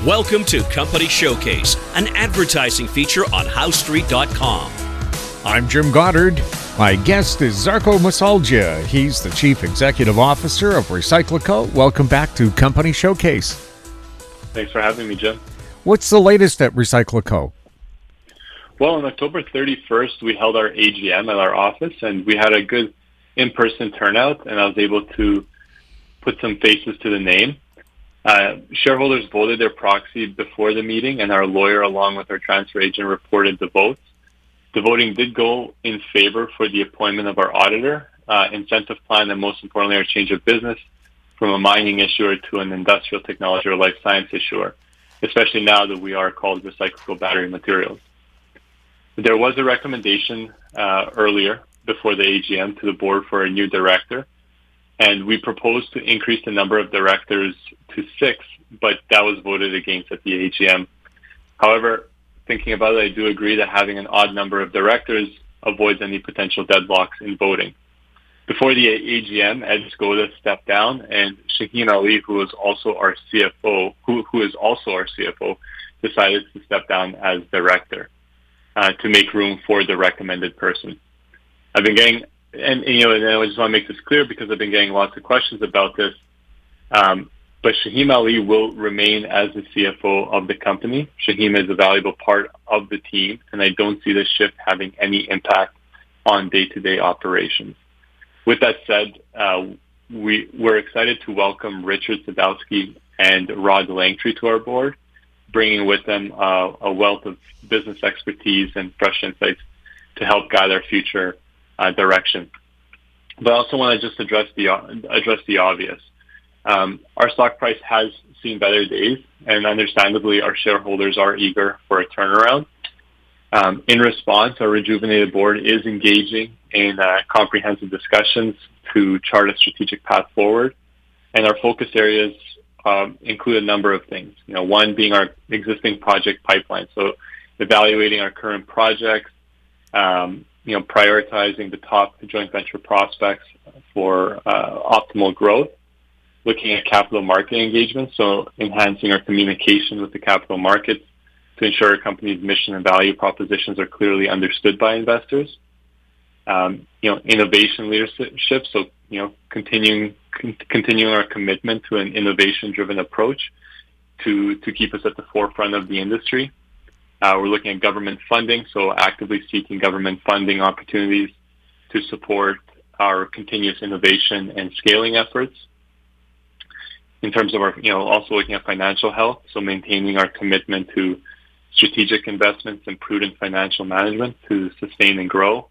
Welcome to Company Showcase, an advertising feature on HowStreet.com. I'm Jim Goddard. My guest is Zarko Masalja. He's the Chief Executive Officer of Recyclico. Welcome back to Company Showcase. Thanks for having me, Jim. What's the latest at Recyclico? Well, on October 31st, we held our AGM at our office, and we had a good in-person turnout, and I was able to put some faces to the name. Shareholders voted their proxy before the meeting, and our lawyer, along with our transfer agent, reported the votes. The voting did go in favor for the appointment of our auditor, incentive plan, and most importantly, our change of business from a mining issuer to an industrial technology or life science issuer, especially now that we are called Recyclico Battery Materials. There was a recommendation earlier before the AGM to the board for a new director, and we proposed to increase the number of directors to 6, but that was voted against at the AGM. However, thinking about it, I do agree that having an odd number of directors avoids any potential deadlocks in voting. Before the AGM, Ed Skoda stepped down, and Shaheen Ali, who is also our CFO, decided to step down as director to make room for the recommended person. I've been getting, and I just want to make this clear because I've been getting lots of questions about this. But Shaheen Ali will remain as the CFO of the company. Shaheen is a valuable part of the team, and I don't see this shift having any impact on day-to-day operations. With that said, we're excited to welcome Richard Sadowski and Rod Langtree to our board, bringing with them a wealth of business expertise and fresh insights to help guide our future direction. But I also want to just address the obvious. Our stock price has seen better days, and understandably, our shareholders are eager for a turnaround. In response, our rejuvenated board is engaging in comprehensive discussions to chart a strategic path forward, and our focus areas include a number of things. One being our existing project pipeline, so evaluating our current projects, prioritizing the top joint venture prospects for optimal growth, looking at capital market engagement, so enhancing our communication with the capital markets to ensure our company's mission and value propositions are clearly understood by investors. Innovation leadership, so continuing our commitment to an innovation-driven approach to keep us at the forefront of the industry. We're looking at government funding, so actively seeking government funding opportunities to support our continuous innovation and scaling efforts. In terms of our, also looking at financial health, so maintaining our commitment to strategic investments and prudent financial management to sustain and grow.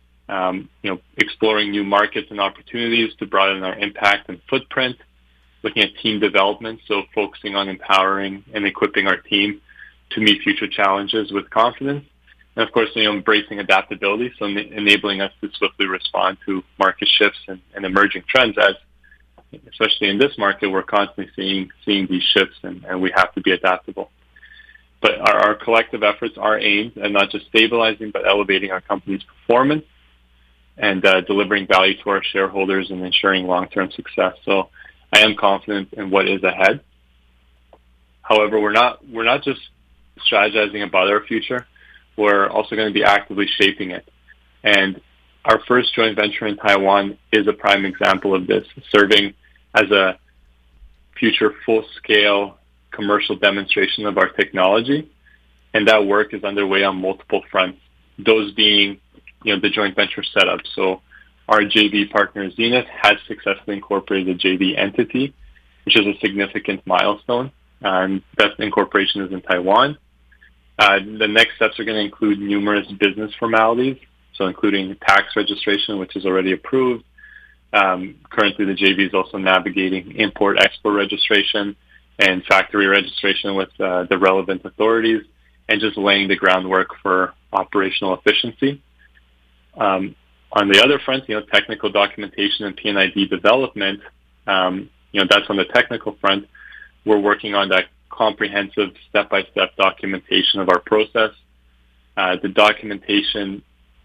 Exploring new markets and opportunities to broaden our impact and footprint. Looking at team development, so focusing on empowering and equipping our team to meet future challenges with confidence. And of course, embracing adaptability, so enabling us to swiftly respond to market shifts and emerging trends, as especially in this market, we're constantly seeing these shifts, and we have to be adaptable. But our collective efforts are aimed at not just stabilizing, but elevating our company's performance and delivering value to our shareholders and ensuring long-term success. So I am confident in what is ahead. However, we're not just strategizing about our future. We're also going to be actively shaping it. And our first joint venture in Taiwan is a prime example of this, serving as a future full-scale commercial demonstration of our technology. And that work is underway on multiple fronts, those being the joint venture setup. So our JV partner, Zenith, has successfully incorporated a JV entity, which is a significant milestone. And that incorporation is in Taiwan. The next steps are going to include numerous business formalities, so including tax registration, which is already approved. Currently, the JV is also navigating import-export registration and factory registration with the relevant authorities, and just laying the groundwork for operational efficiency. On the other front, technical documentation and P&ID development, that's on the technical front. We're working on that comprehensive step-by-step documentation of our process. The documentation,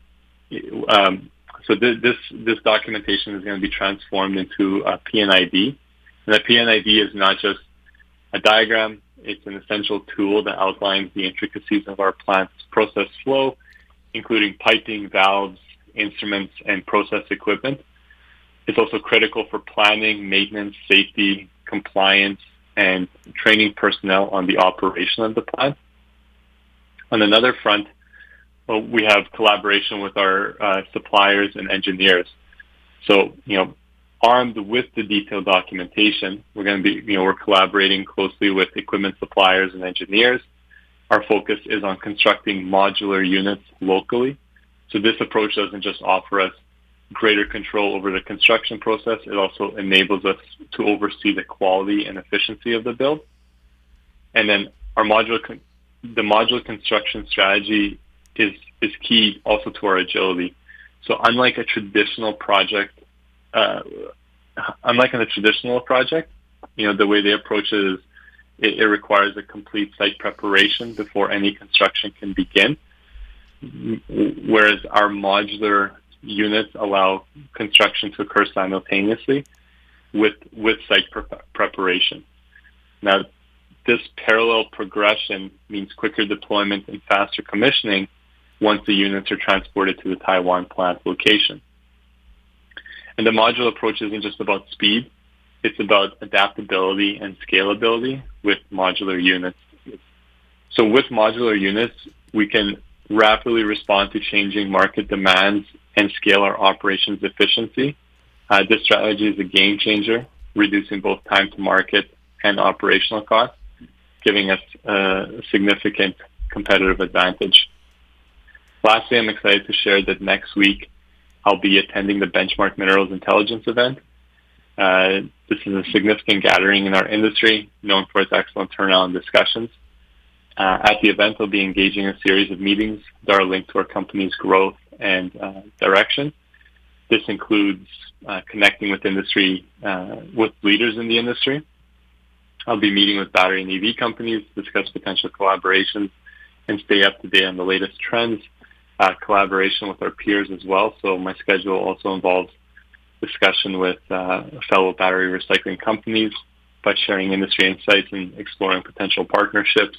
so this documentation is going to be transformed into a P&ID. And that P&ID is not just a diagram. It's an essential tool that outlines the intricacies of our plant's process flow, including piping, valves, instruments, and process equipment. It's also critical for planning, maintenance, safety, compliance, and training personnel on the operation of the plant. On another front, we have collaboration with our suppliers and engineers. So, armed with the detailed documentation, we're collaborating closely with equipment suppliers and engineers. Our focus is on constructing modular units locally. So this approach doesn't just offer us greater control over the construction process, it also enables us to oversee the quality and efficiency of the build. And then the modular construction strategy is key also to our agility. So unlike in a traditional project, the way they approach it is it requires a complete site preparation before any construction can begin, whereas our modular units allow construction to occur simultaneously with site preparation. Now, this parallel progression means quicker deployment and faster commissioning once the units are transported to the Taiwan plant location. And the modular approach isn't just about speed, it's about adaptability and scalability with modular units. So with modular units, we can rapidly respond to changing market demands and scale our operations efficiency. This strategy is a game changer, reducing both time to market and operational costs, giving us a significant competitive advantage. Lastly, I'm excited to share that next week I'll be attending the Benchmark Minerals Intelligence event. This is a significant gathering in our industry, known for its excellent turnout and discussions. At the event, I'll be engaging in a series of meetings that are linked to our company's growth and direction. This includes connecting with with leaders in the industry. I'll be meeting with battery and EV companies to discuss potential collaborations and stay up to date on the latest trends, collaboration with our peers as well. So my schedule also involves discussion with fellow battery recycling companies by sharing industry insights and exploring potential partnerships.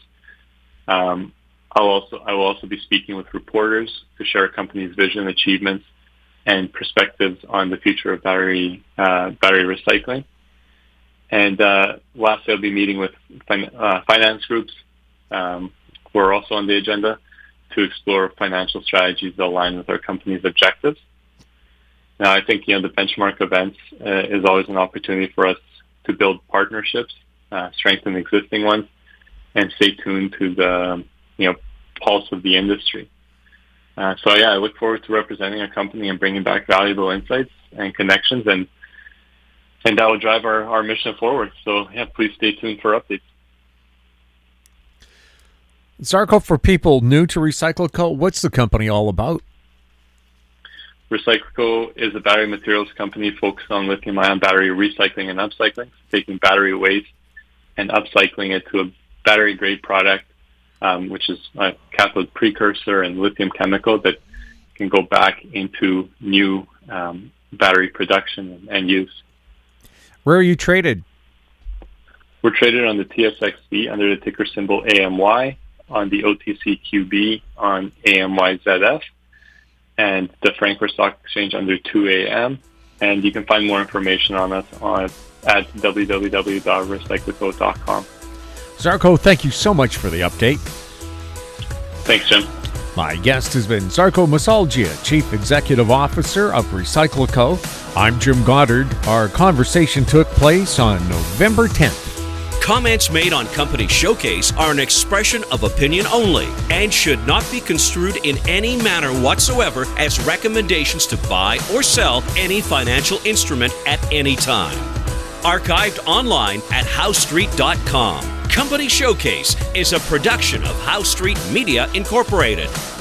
I will also be speaking with reporters to share our company's vision, achievements, and perspectives on the future of battery recycling. And lastly, I'll be meeting with finance groups who are also on the agenda to explore financial strategies that align with our company's objectives. Now, I think the Benchmark events is always an opportunity for us to build partnerships, strengthen existing ones, and stay tuned to the pulse of the industry. I look forward to representing our company and bringing back valuable insights and connections, and that will drive our mission forward. So please stay tuned for updates. Zarko, for people new to Recyclico, what's the company all about? Recyclico is a battery materials company focused on lithium-ion battery recycling and upcycling, taking battery waste and upcycling it to a battery-grade product, which is a cathode precursor and lithium chemical that can go back into new battery production and use. Where are you traded? We're traded on the TSXV under the ticker symbol AMY, on the OTCQB on AMYZF, and the Frankfurt Stock Exchange under 2AM. And you can find more information on us at www.recyclico.com. Zarko, thank you so much for the update. Thanks, Jim. My guest has been Zarko Masalgia, Chief Executive Officer of Recyclico. I'm Jim Goddard. Our conversation took place on November 10th. Comments made on Company Showcase are an expression of opinion only and should not be construed in any manner whatsoever as recommendations to buy or sell any financial instrument at any time. Archived online at HowStreet.com. Company Showcase is a production of How Street Media Incorporated.